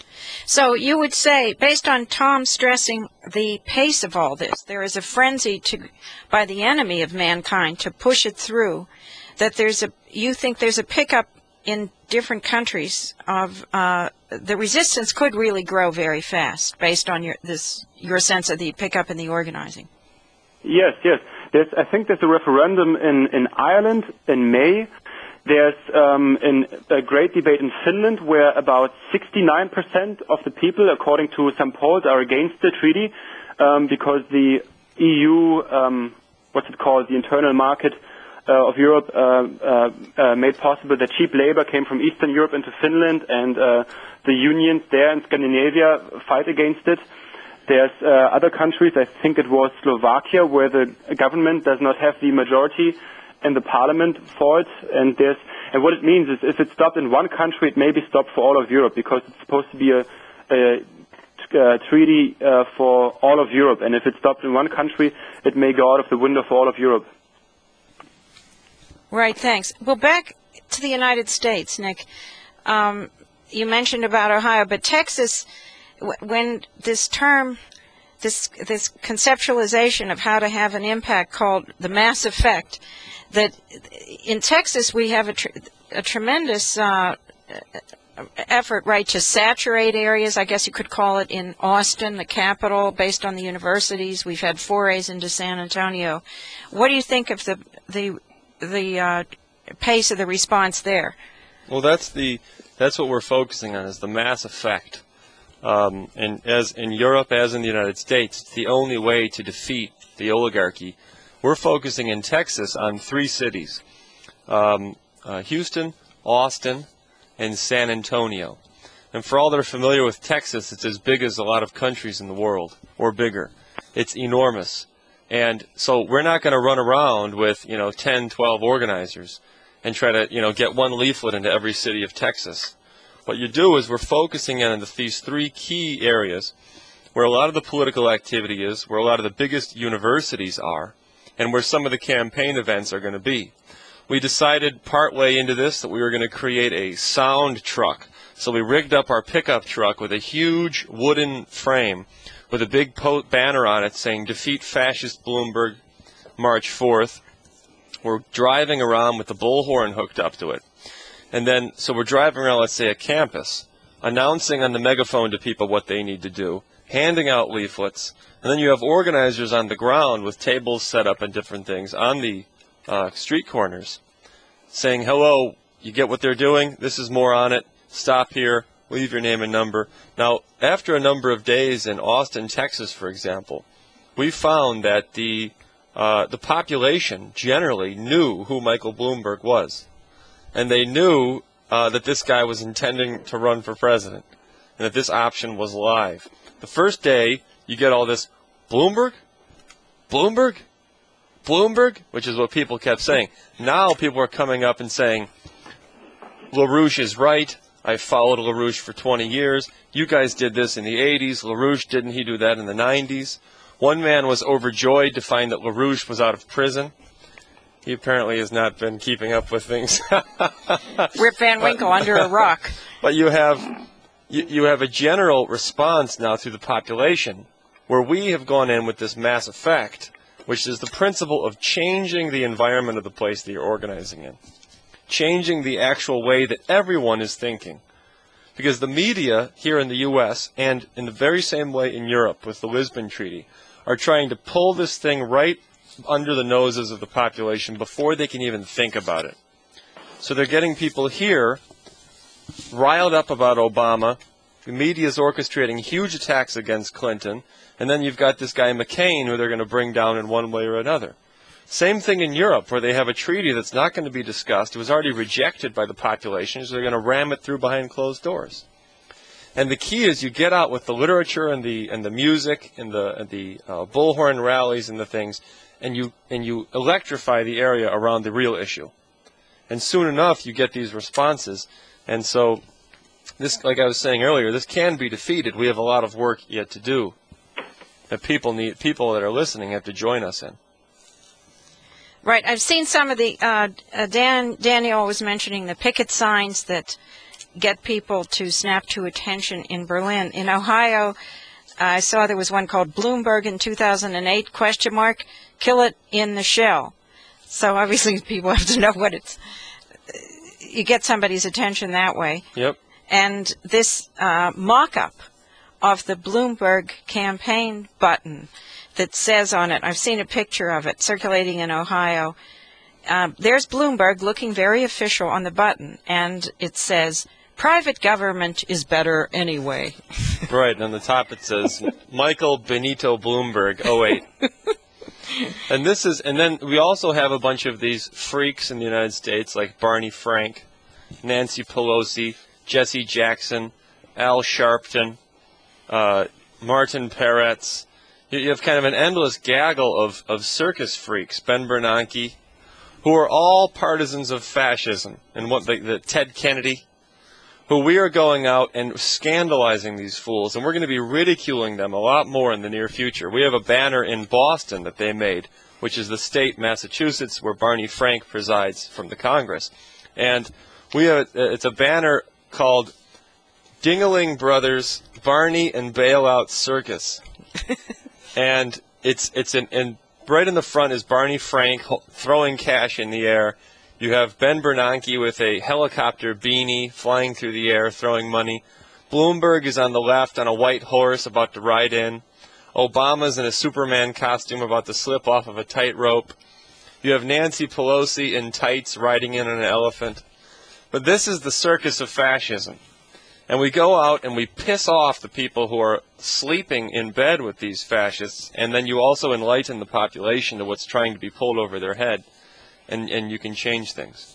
Speaker 1: So you would say, based on Tom stressing the pace of all this, there is a frenzy to, by the enemy of mankind to push it through, that there's a, you think there's a pickup in different countries of, uh, the resistance could really grow very fast based on your, this, your sense of the pickup in the organizing.
Speaker 2: Yes, yes. There's, I think there's a referendum in, in Ireland in May. There's um, in a great debate in Finland where about sixty-nine percent of the people, according to some polls, are against the treaty um, because the E U, um, what's it called, the internal market uh, of Europe uh, uh, uh, made possible that cheap labor came from Eastern Europe into Finland, and uh, the unions there in Scandinavia fight against it. There's uh, other countries, I think it was Slovakia, where the government does not have the majority in the parliament for it, and there's and what it means is if it's stopped in one country, it may be stopped for all of Europe because it's supposed to be a, a, a treaty uh, for all of Europe, and if it's stopped in one country, it may go out of the window for all of Europe.
Speaker 1: Right. Thanks. Well, back to the United States, Nick. Um, you mentioned about Ohio, but Texas, w- when this term. This this conceptualization of how to have an impact called the mass effect, that in Texas we have a, tr- a tremendous uh, effort, right, to saturate areas, I guess you could call it, in Austin, the capital, based on the universities. We've had forays into San Antonio. What do you think of the the the uh, pace of the response there?
Speaker 4: Well, that's the that's what we're focusing on, is the mass effect. Um, and as in Europe, as in the United States, it's the only way to defeat the oligarchy. We're focusing in Texas on three cities, um, uh, Houston, Austin, and San Antonio. And for all that are familiar with Texas, it's as big as a lot of countries in the world, or bigger. It's enormous. And so we're not going to run around with, you know, ten, twelve organizers and try to, you know, get one leaflet into every city of Texas. What you do is we're focusing in on the, these three key areas where a lot of the political activity is, where a lot of the biggest universities are, and where some of the campaign events are going to be. We decided partway into this that we were going to create a sound truck. So we rigged up our pickup truck with a huge wooden frame with a big po- banner on it saying, "Defeat Fascist Bloomberg, March fourth. We're driving around with the bullhorn hooked up to it. And then, so we're driving around, let's say, a campus announcing on the megaphone to people what they need to do, handing out leaflets, and then you have organizers on the ground with tables set up and different things on the uh, street corners saying, hello, you get what they're doing, this is more on it, stop here, leave your name and number. Now, after a number of days in Austin, Texas, for example, we found that the uh, the population generally knew who Michael Bloomberg was. And they knew uh, that this guy was intending to run for president and that this option was live. The first day, you get all this, Bloomberg? Bloomberg? Bloomberg? Which is what people kept saying. Now people are coming up and saying, LaRouche is right. I followed LaRouche for twenty years. You guys did this in the eighties. LaRouche, didn't he do that in the nineties? One man was overjoyed to find that LaRouche was out of prison. He apparently has not been keeping up with things.
Speaker 1: Rip Van Winkle but, under a rock.
Speaker 4: But you have, you, you have a general response now through the population where we have gone in with this mass effect, which is the principle of changing the environment of the place that you're organizing in. Changing the actual way that everyone is thinking. Because the media here in the U S and in the very same way in Europe with the Lisbon Treaty are trying to pull this thing right under the noses of the population before they can even think about it. So they're getting people here riled up about Obama. The media is orchestrating huge attacks against Clinton. And then you've got this guy McCain who they're going to bring down in one way or another. Same thing in Europe, where they have a treaty that's not going to be discussed. It was already rejected by the population, so they're going to ram it through behind closed doors. And the key is you get out with the literature and the and the music and the and the uh, bullhorn rallies and the things, and you and you electrify the area around the real issue. And soon enough, you get these responses. And so, this, like I was saying earlier, this can be defeated. We have a lot of work yet to do. That people need, people that are listening have to join us in.
Speaker 1: Right. I've seen some of the, uh, uh, Dan, Daniel was mentioning the picket signs that get people to snap to attention in Berlin. In Ohio, I saw there was one called Bloomberg in two thousand eight, question mark, kill it in the shell. So obviously people have to know what it's, you get somebody's attention that way.
Speaker 4: Yep.
Speaker 1: And this uh, mock-up of the Bloomberg campaign button that says on it, I've seen a picture of it circulating in Ohio. Um, there's Bloomberg looking very official on the button, and it says, private government is better anyway.
Speaker 4: Right, and on the top it says, Michael Benito Bloomberg, oh eight. And this is, and then we also have a bunch of these freaks in the United States, like Barney Frank, Nancy Pelosi, Jesse Jackson, Al Sharpton, uh, Martin Peretz. You have kind of an endless gaggle of, of circus freaks, Ben Bernanke, who are all partisans of fascism, and what the, the Ted Kennedy, who we are going out and scandalizing these fools, and we're going to be ridiculing them a lot more in the near future. We have a banner in Boston that they made, which is the state, Massachusetts, where Barney Frank presides from the Congress. And we have it's a banner called Dingaling Brothers, Barney and Bailout Circus. And it's it's an, and right in the front is Barney Frank throwing cash in the air. You have Ben Bernanke with a helicopter beanie flying through the air, throwing money. Bloomberg is on the left on a white horse about to ride in. Obama's in a Superman costume about to slip off of a tightrope. You have Nancy Pelosi in tights riding in on an elephant. But this is the circus of fascism. And we go out and we piss off the people who are sleeping in bed with these fascists, and then you also enlighten the population to what's trying to be pulled over their head. And, and you can change things.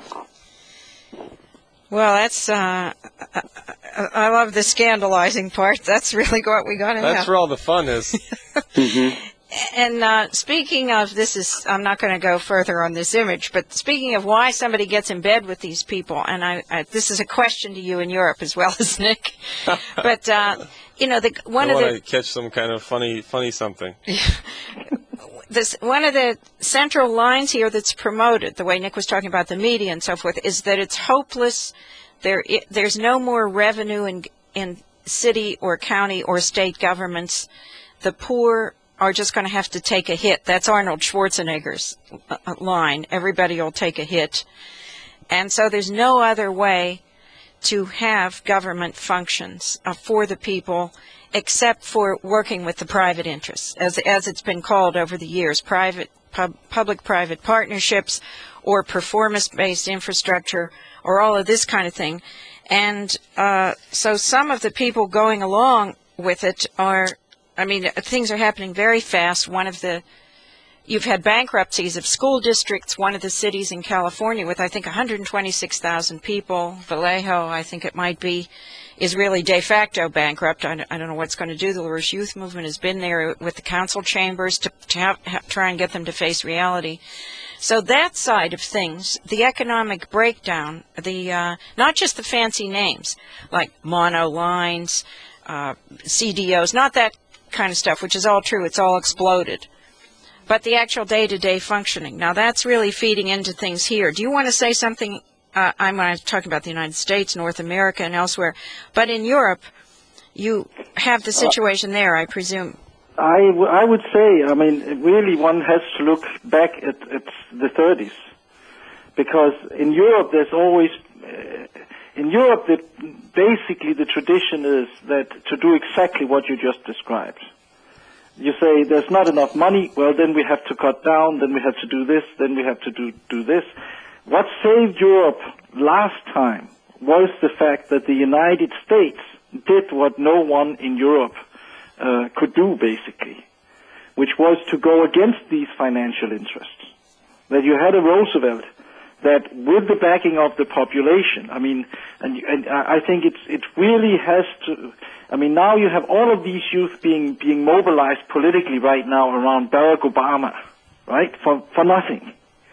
Speaker 1: Well, that's, uh, I, I love the scandalizing part. That's really what we got to have.
Speaker 4: That's where all the fun is.
Speaker 3: Mm-hmm.
Speaker 1: And uh, speaking of, this is, I'm not going to go further on this image, but speaking of why somebody gets in bed with these people, and I, I this is a question to you in Europe as well as Nick, but, uh, you know, the one
Speaker 4: I
Speaker 1: of
Speaker 4: want
Speaker 1: the...
Speaker 4: to catch some kind of funny, funny something.
Speaker 1: This, one of the central lines here that's promoted, the way Nick was talking about the media and so forth, is that it's hopeless. There, it, there's no more revenue in, in city or county or state governments. The poor are just going to have to take a hit. That's Arnold Schwarzenegger's line. Everybody will take a hit. And so there's no other way to have government functions uh, for the people, except for working with the private interests, as as it's been called over the years, private pub, public-private partnerships, or performance-based infrastructure, or all of this kind of thing. And uh, so some of the people going along with it are, I mean, things are happening very fast. One of the, you've had bankruptcies of school districts. One of the cities in California with, I think, one hundred twenty-six thousand people, Vallejo, I think it might be, is really de facto bankrupt. I don't know what's going to do. The LaRouche Youth Movement has been there with the council chambers to, to have, have, try and get them to face reality. So that side of things, the economic breakdown, the uh, not just the fancy names like monolines, uh, C D Os, not that kind of stuff, which is all true. It's all exploded. But the actual day-to-day functioning. Now, that's really feeding into things here. Do you want to say something? Uh, I'm talking about the United States, North America, and elsewhere. But in Europe, you have the situation there, I presume.
Speaker 3: I, w- I would say, I mean, really one has to look back at, at the thirties. Because in Europe, there's always, uh, in Europe, the, basically the tradition is that to do exactly what you just described. You say, there's not enough money, well, then we have to cut down, then we have to do this, then we have to do, do this. What saved Europe last time was the fact that the United States did what no one in Europe uh, could do, basically, which was to go against these financial interests. That you had a Roosevelt that, with the backing of the population, I mean, and, and I think it's, it really has to, I mean, now you have all of these youth being, being mobilized politically right now around Barack Obama, right, for, for nothing.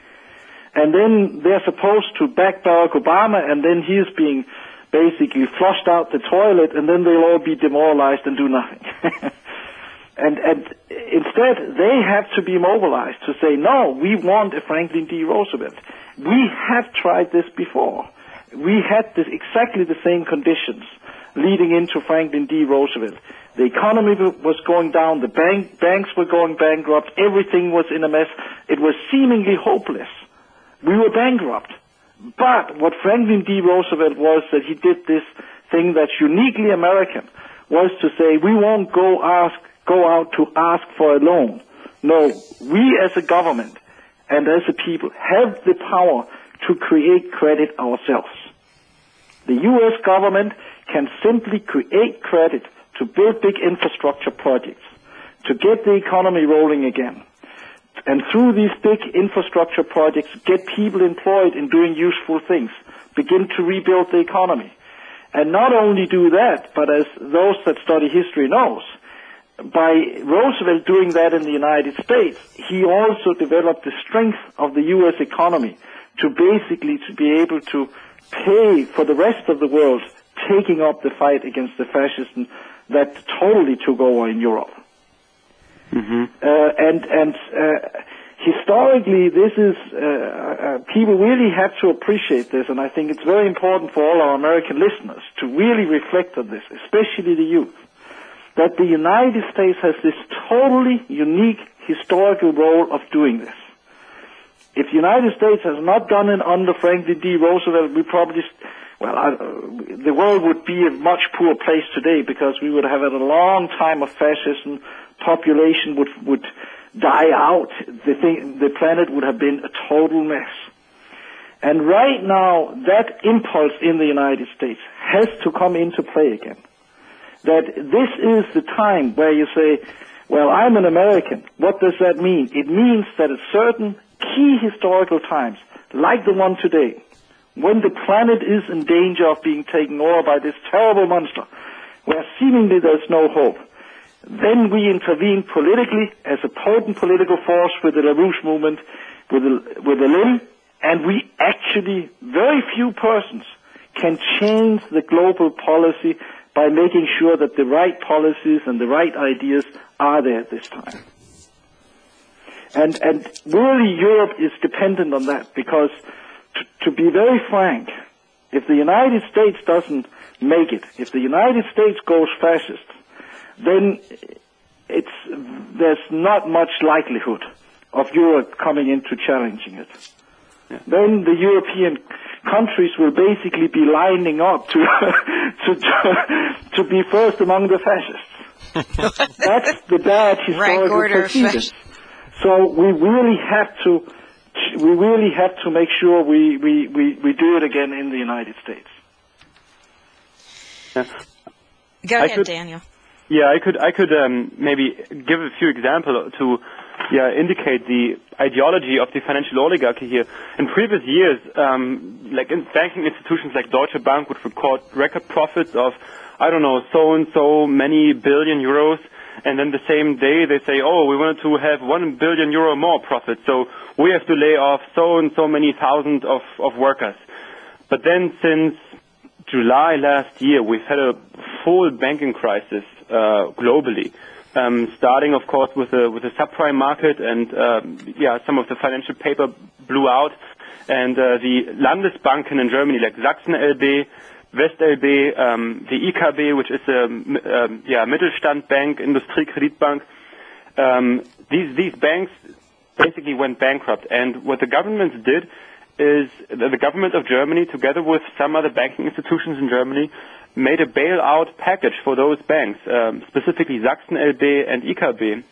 Speaker 3: And then they're supposed to back Barack Obama, and then he's being basically flushed out the toilet, and then they'll all be demoralized and do nothing. and, and instead, they have to be mobilized to say, no, we want a Franklin D. Roosevelt. We have tried this before. We had this, exactly the same conditions leading into Franklin D. Roosevelt. The economy was going down, the bank, banks were going bankrupt, everything was in a mess. It was seemingly hopeless. We were bankrupt. But what Franklin D. Roosevelt was, that he did this thing that's uniquely American, was to say, we won't go ask, go out to ask for a loan. No, we as a government and as a people have the power to create credit ourselves. The U S government can simply create credit to build big infrastructure projects, to get the economy rolling again. And through these big infrastructure projects, get people employed in doing useful things, begin to rebuild the economy. And not only do that, but as those that study history knows, by Roosevelt doing that in the United States, he also developed the strength of the U S economy to basically to be able to pay for the rest of the world taking up the fight against the fascism that totally took over in Europe. Mm-hmm. Uh, and and uh, historically, this is uh, uh, people really have to appreciate this, and I think it's very important for all our American listeners to really reflect on this, especially the youth, that the United States has this totally unique historical role of doing this. If the United States has not done it under Franklin D. Roosevelt, we probably, well, I, the world would be a much poorer place today, because we would have had a long time of fascism. Population would would die out. The thing, the planet would have been a total mess. And right now, that impulse in the United States has to come into play again. That this is the time where you say, well, I'm an American. What does that mean? It means that at certain key historical times, like the one today, when the planet is in danger of being taken over by this terrible monster, where seemingly there's no hope, then we intervene politically as a potent political force with the LaRouche movement, with the, with the L I M, and we actually, very few persons can change the global policy by making sure that the right policies and the right ideas are there at this time. And, and really Europe is dependent on that, because to, to be very frank, if the United States doesn't make it, if the United States goes fascist, then it's, there's not much likelihood of Europe coming into challenging it. Yeah. Then the European countries will basically be lining up to to, to to be first among the fascists. That's the bad historical precedent. So we really have to we really have to make sure we, we, we, we do it again in the United States.
Speaker 2: Yeah.
Speaker 1: Go
Speaker 2: I
Speaker 1: ahead,
Speaker 2: could,
Speaker 1: Daniel.
Speaker 2: Yeah, I could I could um, maybe give a few examples to yeah indicate the ideology of the financial oligarchy here. In previous years, um, like in banking institutions like Deutsche Bank would record record profits of I don't know so and so many billion euros, and then the same day they say, oh, we wanted to have one billion euro more profit, so we have to lay off so and so many thousands of of workers. But then since July last year, we've had a full banking crisis uh, globally, um, starting, of course, with the with the subprime market, and uh, yeah, some of the financial paper blew out, and uh, the Landesbanken in Germany, like Sachsen L B, West L B, um, the I K B, which is a um, yeah Mittelstand bank, Industriekreditbank, um, these these banks basically went bankrupt, and what the governments did is the government of Germany, together with some other banking institutions in Germany, made a bailout package for those banks, um, specifically Sachsen L B and I K B,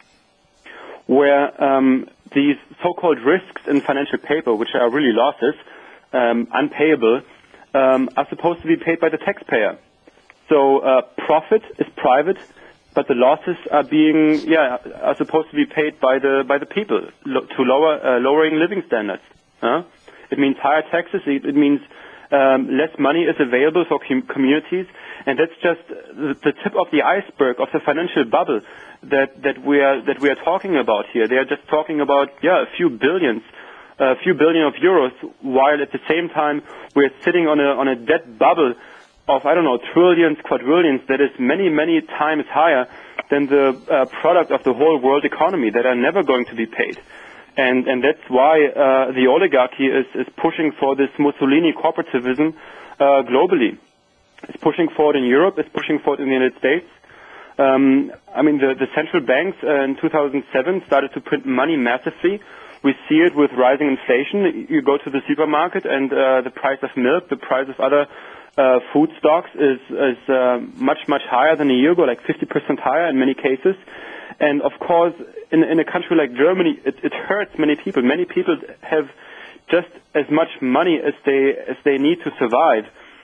Speaker 2: where um, these so-called risks in financial paper, which are really losses, um, unpayable, um, are supposed to be paid by the taxpayer. So uh, profit is private, but the losses are being, yeah, are supposed to be paid by the by the people lo- to lower uh, lowering living standards. Huh? It means higher taxes. It means um, less money is available for com- communities, and that's just the, the tip of the iceberg of the financial bubble that, that we are that we are talking about here. They are just talking about yeah a few billions, a few billion of euros, while at the same time we're sitting on a on a debt bubble of I don't know trillions, quadrillions that is many many times higher than the uh, product of the whole world economy that are never going to be paid. And, and that's why uh, the oligarchy is, is pushing for this Mussolini corporativism uh, globally. It's pushing for it in Europe. It's pushing for it in the United States. Um, I mean, the, the central banks uh, in two thousand seven started to print money massively. We see it with rising inflation. You go to the supermarket and uh, the price of milk, the price of other uh, food stocks is, is uh, much, much higher than a year ago, like fifty percent higher in many cases. And of course, in, in a country like Germany, it, it hurts many people. Many people have just as much money as they as they need to survive.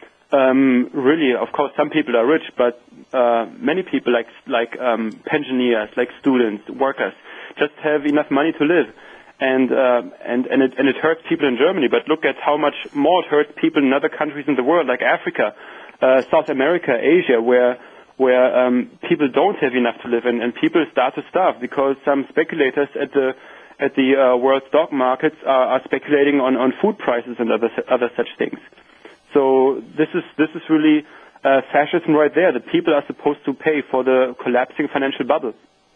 Speaker 2: Um, really, of course, some people are rich, but uh, many people, like like um, pensioners, like students, workers, just have enough money to live. And uh, and and it, and it hurts people in Germany. But look at how much more it hurts people in other countries in the world, like Africa, uh, South America, Asia, where. where um, people don't have enough to live, and, and people start to starve because some speculators at the at the uh, world stock markets are, are speculating on, on food prices and other other such things. So this is this is really uh, fascism right there. The people are supposed to pay for the collapsing financial bubble.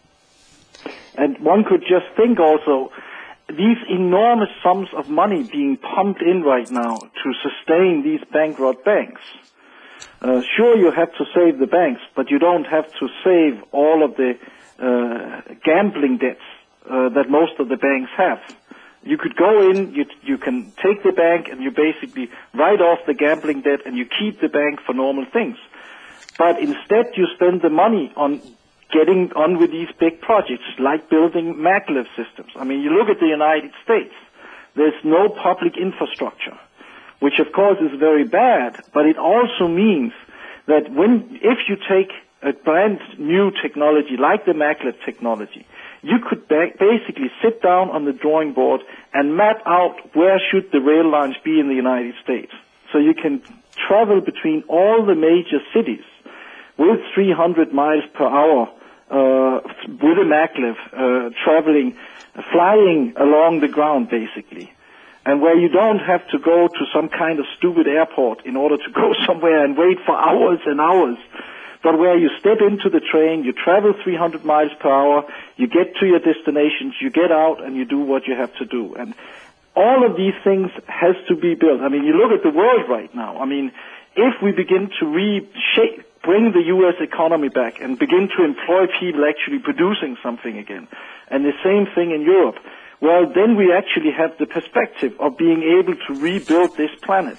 Speaker 3: And one could just think also, these enormous sums of money being pumped in right now to sustain these bankrupt banks. Uh, sure, you have to save the banks, but you don't have to save all of the uh, gambling debts uh, that most of the banks have. You could go in, you, you can take the bank, and you basically write off the gambling debt, and you keep the bank for normal things. But instead, you spend the money on getting on with these big projects, like building maglev systems. I mean, you look at the United States, there's no public infrastructure, which of course is very bad, but it also means that when, if you take a brand new technology like the maglev technology, you could ba- basically sit down on the drawing board and map out where should the rail lines be in the United States. So you can travel between all the major cities with three hundred miles per hour uh, with a maglev, uh, traveling, flying along the ground basically. And where you don't have to go to some kind of stupid airport in order to go somewhere and wait for hours and hours, but where you step into the train, you travel three hundred miles per hour, you get to your destinations, you get out, and you do what you have to do. And all of these things has to be built. I mean, you look at the world right now. I mean, if we begin to reshape, bring the U S economy back and begin to employ people actually producing something again, and the same thing in Europe, well, then we actually have the perspective of being able to rebuild this planet.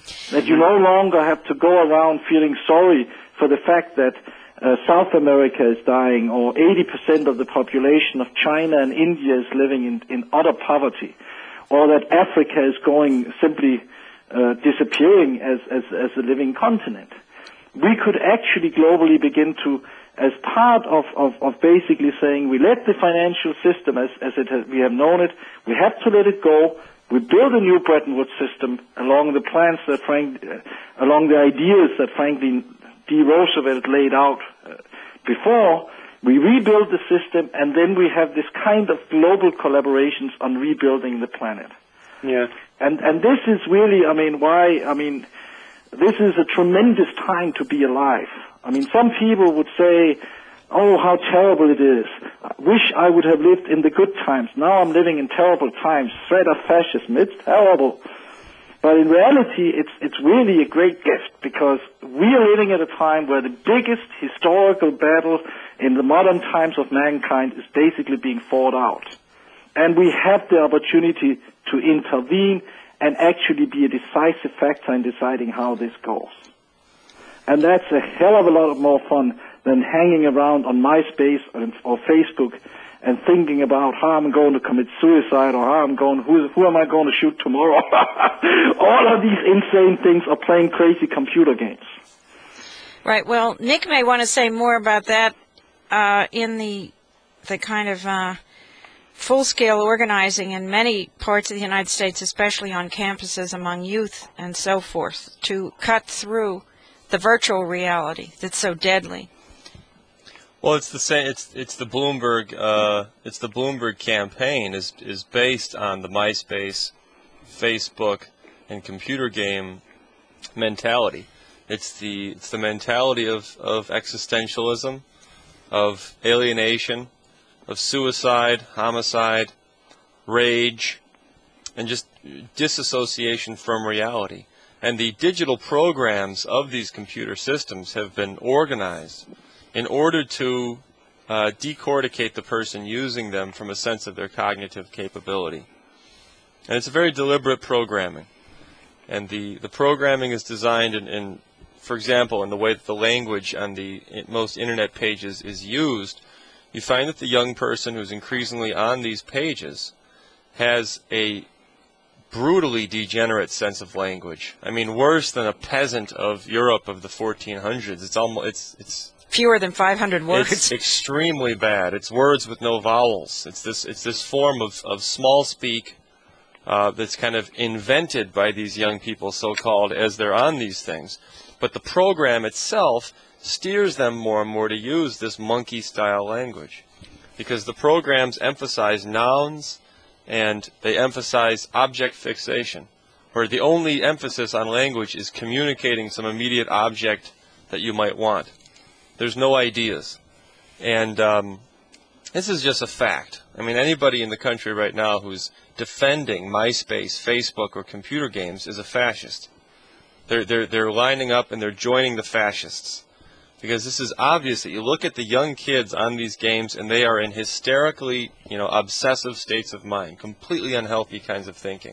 Speaker 3: That you no longer have to go around feeling sorry for the fact that uh, South America is dying, or eighty percent of the population of China and India is living in, in utter poverty, or that Africa is going simply uh, disappearing as, as, as a living continent. We could actually globally begin to, as part of, of, of basically saying we let the financial system as, as it has, we have known it, we have to let it go. We build a new Bretton Woods system along the plans that Frank, uh, along the ideas that Franklin D. Roosevelt laid out uh, before. We rebuild the system, and then we have this kind of global collaborations on rebuilding the planet.
Speaker 2: Yeah.
Speaker 3: And and this is really, I mean, why, I mean, this is a tremendous time to be alive. I mean, some people would say, oh, how terrible it is. I wish I would have lived in the good times. Now I'm living in terrible times. Threat of fascism. It's terrible. But in reality, it's it's really a great gift, because we are living at a time where the biggest historical battle in the modern times of mankind is basically being fought out. And we have the opportunity to intervene and actually be a decisive factor in deciding how this goes. And that's a hell of a lot more fun than hanging around on MySpace or Facebook and thinking about how I'm going to commit suicide, or how I'm going, who, who am I going to shoot tomorrow? All of these insane things are playing crazy computer games.
Speaker 1: Right. Well, Nick may want to say more about that uh, in the the kind of uh, full-scale organizing in many parts of the United States, especially on campuses among youth and so forth, to cut through the virtual reality that's so deadly.
Speaker 4: Well, it's the same. It's it's the Bloomberg. Uh, it's the Bloomberg campaign is is based on the MySpace, Facebook, and computer game mentality. It's the it's the mentality of of existentialism, of alienation, of suicide, homicide, rage, and just disassociation from reality. And the digital programs of these computer systems have been organized in order to uh, decorticate the person using them from a sense of their cognitive capability. And it's a very deliberate programming. And the, the programming is designed in, in, for example, in the way that the language on the most internet pages is used. You find that the young person who's increasingly on these pages has a brutally degenerate sense of language. I mean, worse than a peasant of Europe of the fourteen hundreds. It's almost, it's, it's,
Speaker 1: fewer than five hundred words.
Speaker 4: It's extremely bad. It's words with no vowels. It's this it's this form of, of small speak uh, that's kind of invented by these young people, so-called, as they're on these things. But the program itself steers them more and more to use this monkey-style language, because the programs emphasize nouns and they emphasize object fixation, where the only emphasis on language is communicating some immediate object that you might want. There's no ideas. And um, this is just a fact. I mean, anybody in the country right now who's defending MySpace, Facebook, or computer games is a fascist. They're, they're, they're lining up and they're joining the fascists. Because this is obvious that you look at the young kids on these games and they are in hysterically, you know, obsessive states of mind, completely unhealthy kinds of thinking.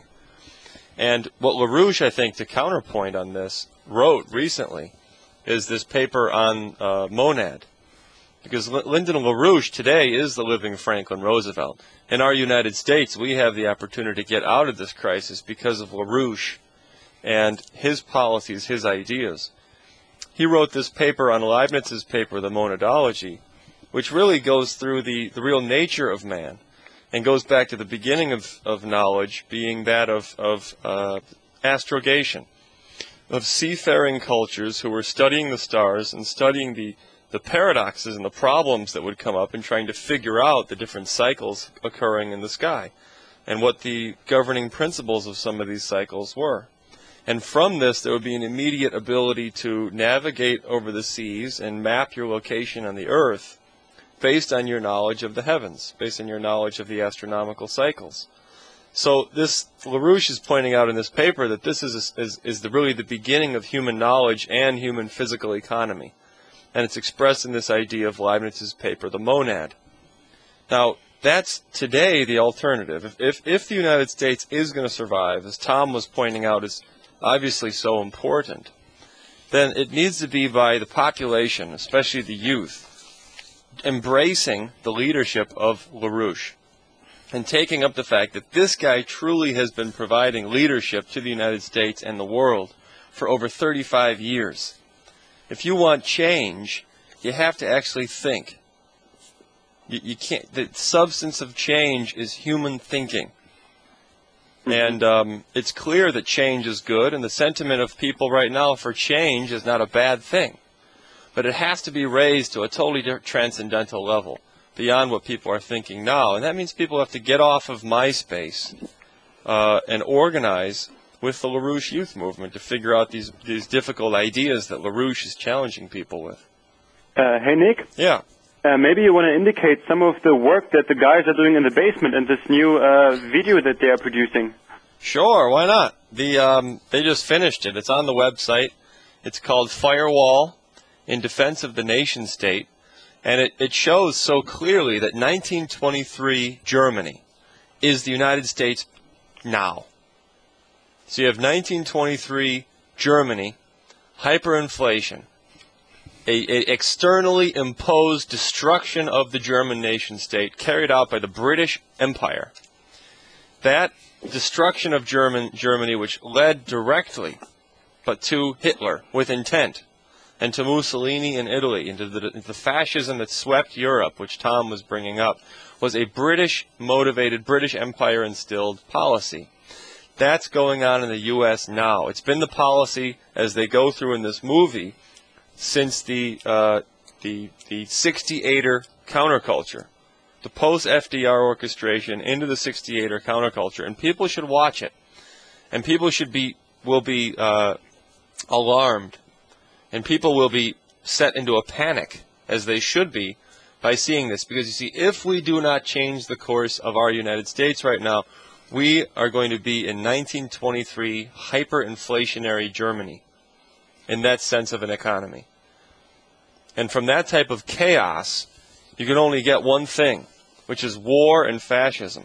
Speaker 4: And what LaRouche, I think, to counterpoint on this, wrote recently is this paper on uh, Monad. Because L- Lyndon LaRouche today is the living Franklin Roosevelt. In our United States, we have the opportunity to get out of this crisis because of LaRouche and his policies, his ideas. He wrote this paper on Leibniz's paper, The Monadology, which really goes through the, the real nature of man and goes back to the beginning of, of knowledge being that of, of uh, astrogation, of seafaring cultures who were studying the stars and studying the, the paradoxes and the problems that would come up and trying to figure out the different cycles occurring in the sky and what the governing principles of some of these cycles were. And from this, there would be an immediate ability to navigate over the seas and map your location on the Earth based on your knowledge of the heavens, based on your knowledge of the astronomical cycles. So this LaRouche is pointing out in this paper that this is, a, is, is the, really the beginning of human knowledge and human physical economy. And it's expressed in this idea of Leibniz's paper, The Monad. Now, that's today the alternative. If, if, if the United States is going to survive, as Tom was pointing out, as obviously so important, then it needs to be by the population, especially the youth, embracing the leadership of LaRouche and taking up the fact that this guy truly has been providing leadership to the United States and the world for over thirty-five years. If you want change, you have to actually think. You, you can't. The substance of change is human thinking. And um, it's clear that change is good, and the sentiment of people right now for change is not a bad thing. But it has to be raised to a totally transcendental level, beyond what people are thinking now. And that means people have to get off of MySpace uh, and organize with the LaRouche Youth Movement to figure out these, these difficult ideas that LaRouche is challenging people with.
Speaker 2: Uh, hey, Nick?
Speaker 4: Yeah.
Speaker 2: Uh, maybe you want to indicate some of the work that the guys are doing in the basement and this new uh, video that they are producing.
Speaker 4: Sure, why not? The um, they just finished it. It's on the website. It's called Firewall in Defense of the Nation State. And it, it shows so clearly that nineteen twenty-three Germany is the United States now. So you have nineteen twenty-three Germany, hyperinflation, A, a externally imposed destruction of the German nation state carried out by the British Empire. That destruction of German Germany, which led directly but to Hitler with intent, and to Mussolini in Italy, and to the, the fascism that swept Europe, which Tom was bringing up, was a British-motivated, British Empire-instilled policy. That's going on in the U S now. It's been the policy, as they go through in this movie, since the uh, the the sixty-eighter counterculture, the post-F D R orchestration into the sixty-eighter counterculture, and people should watch it, and people should be will be uh, alarmed, and people will be set into a panic, as they should be, by seeing this, because you see, if we do not change the course of our United States right now, we are going to be in nineteen twenty-three hyperinflationary Germany, in that sense of an economy. And from that type of chaos, you can only get one thing, which is war and fascism.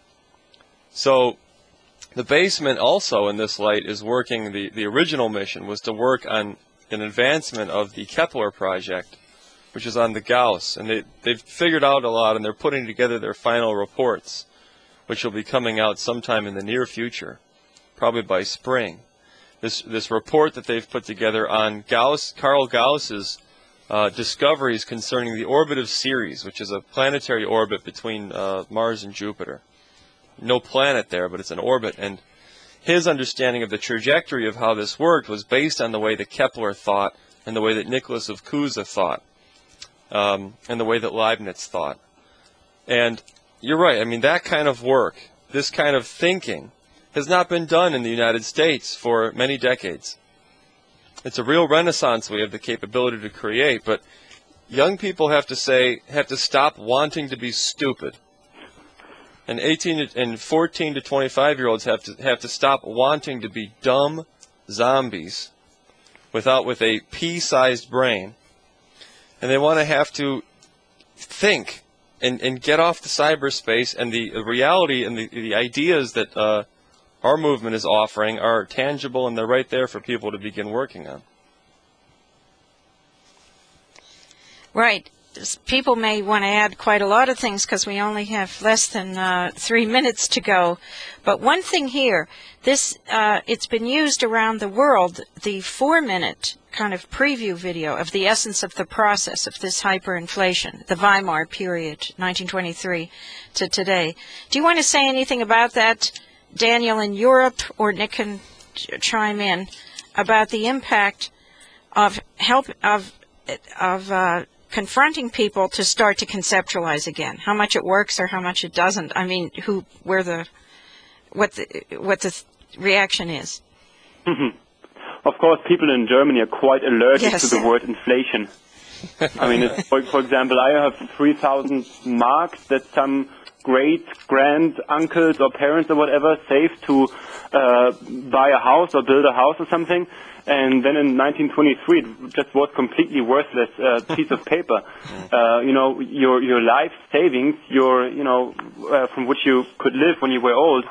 Speaker 4: So the basement also in this light is working, the, the original mission was to work on an advancement of the Kepler project, which is on the Gauss. And they, they've figured out a lot, and they're putting together their final reports, which will be coming out sometime in the near future, probably by spring. This this report that they've put together on Gauss, Carl Gauss's uh, discoveries concerning the orbit of Ceres, which is a planetary orbit between uh, Mars and Jupiter. No planet there, but it's an orbit. And his understanding of the trajectory of how this worked was based on the way that Kepler thought and the way that Nicholas of Cusa thought, um, and the way that Leibniz thought. And you're right. I mean, that kind of work, this kind of thinking, has not been done in the United States for many decades. It's a real renaissance we have the capability to create, but young people have to say, have to stop wanting to be stupid. And eighteen and fourteen to twenty-five year olds have to have to stop wanting to be dumb zombies without with a pea-sized brain. And they want to have to think and, and get off the cyberspace, and the reality and the, the ideas that uh, our movement is offering are tangible, and they're right there for people to begin working on.
Speaker 1: Right. People may want to add quite a lot of things because we only have less than uh, three minutes to go. But one thing here, this uh, it's been used around the world, the four-minute kind of preview video of the essence of the process of this hyperinflation, the Weimar period, nineteen twenty-three to today. Do you want to say anything about that, Daniel, in Europe, or Nick can chime in, about the impact of help of of uh, confronting people to start to conceptualize again, how much it works or how much it doesn't? I mean, who, where the, what the, what the reaction is.
Speaker 2: Mm-hmm. Of course, people in Germany are quite allergic
Speaker 1: yes.
Speaker 2: to the word inflation. I mean, it's, for, for example, I have three thousand marks that some great grand uncles or parents or whatever saved to uh, buy a house or build a house or something. And then in nineteen twenty-three, it just was completely worthless uh, piece of paper. Uh, you know, your your life savings, your you know, uh, from which you could live when you were old,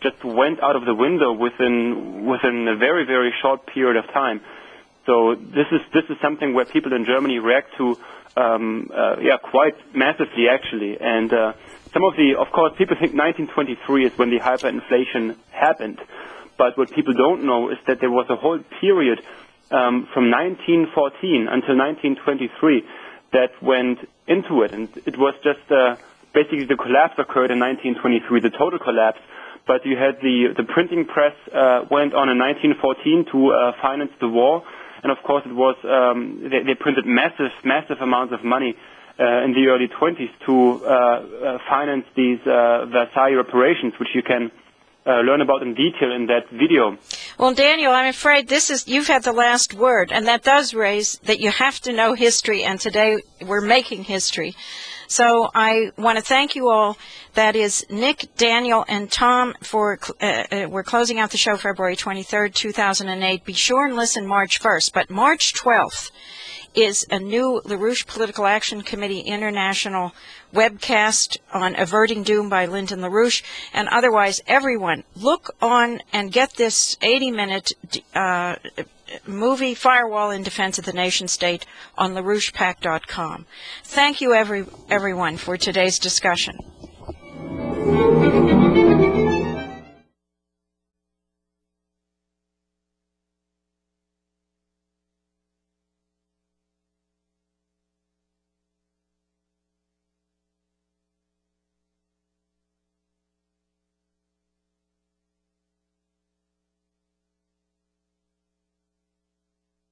Speaker 2: just went out of the window within within a very, very short period of time. So this is this is something where people in Germany react to, um, uh, yeah, quite massively actually. And uh, some of the, of course, people think nineteen twenty-three is when the hyperinflation happened, but what people don't know is that there was a whole period um, from nineteen fourteen until nineteen twenty-three that went into it, and it was just uh, basically the collapse occurred in nineteen twenty-three, the total collapse. But you had the the printing press uh, went on in nineteen fourteen to uh, finance the war. And of course, it was um, they, they printed massive, massive amounts of money uh, in the early twenties to uh, uh, finance these uh, Versailles reparations, which you can uh, learn about in detail in that video.
Speaker 1: Well, Daniel, I'm afraid this is you've had the last word, and that does raise that you have to know history. And today we're making history. So I want to thank you all. That is Nick, Daniel, and Tom for, uh, uh, we're closing out the show February twenty-third, two thousand eight. Be sure and listen March first. But March twelfth is a new LaRouche Political Action Committee International webcast on Averting Doom by Lyndon LaRouche. And otherwise, everyone, look on and get this eighty-minute uh, movie, Firewall in Defense of the Nation State, on LaRouche Pac dot com. Thank you, every, everyone, for today's discussion.